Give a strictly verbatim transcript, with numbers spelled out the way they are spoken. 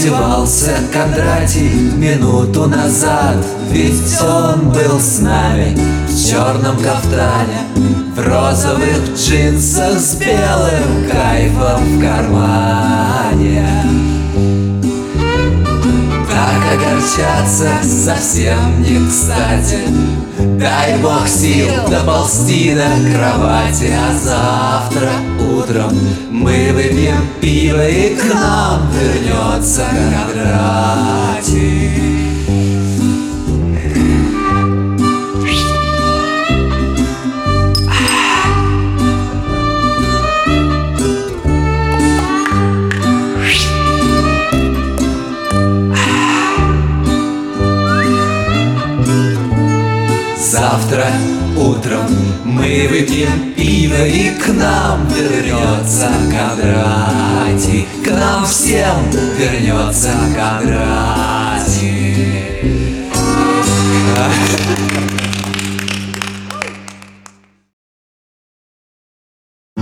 издевался Кондратий минуту назад, ведь он был с нами в черном кафтане, в розовых джинсах с белым кайфом в кармане. Так огорчаться совсем не кстати. Дай Бог сил доползти до кровати, а завтра утром мы выпьем пиво, и к нам вернется Кондратий. Завтра утром мы выпьем пиво, и к нам вернется Кондратий. К нам всем вернется Кондратий.